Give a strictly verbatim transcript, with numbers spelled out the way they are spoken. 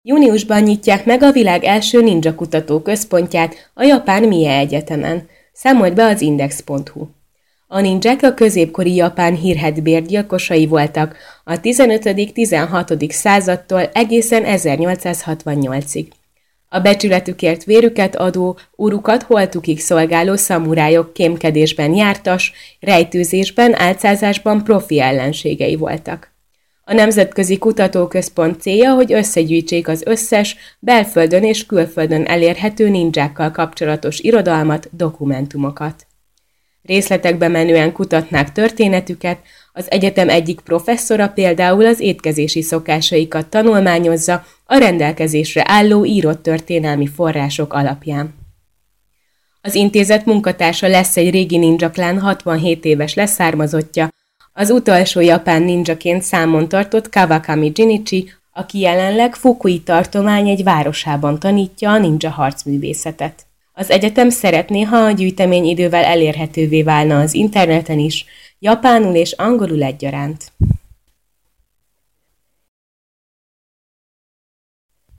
Júniusban nyitják meg a világ első ninja kutató központját a japán Mie Egyetemen, számolt be az index pont hu. A ninják a középkori japán hírhedt bérgyilkosai voltak a tizenötödik-tizenhatodik századtól egészen ezernyolcszázhatvannyolcig. A becsületükért vérüket adó, urukat holtukig szolgáló szamurájok kémkedésben jártas, rejtőzésben, álcázásban profi ellenségei voltak. A Nemzetközi Kutatóközpont célja, hogy összegyűjtsék az összes, belföldön és külföldön elérhető ninjákkal kapcsolatos irodalmat, dokumentumokat. Részletekbe menően kutatnák történetüket, az egyetem egyik professzora például az étkezési szokásaikat tanulmányozza a rendelkezésre álló írott történelmi források alapján. Az intézet munkatársa lesz egy régi ninja klán hatvanhét éves leszármazottja, az utolsó japán ninjaként számon tartott Kawakami Jinichi, aki jelenleg Fukui tartomány egy városában tanítja a ninja harcművészetet. Az egyetem szeretné, ha a gyűjtemény idővel elérhetővé válna az interneten is, japánul és angolul egyaránt.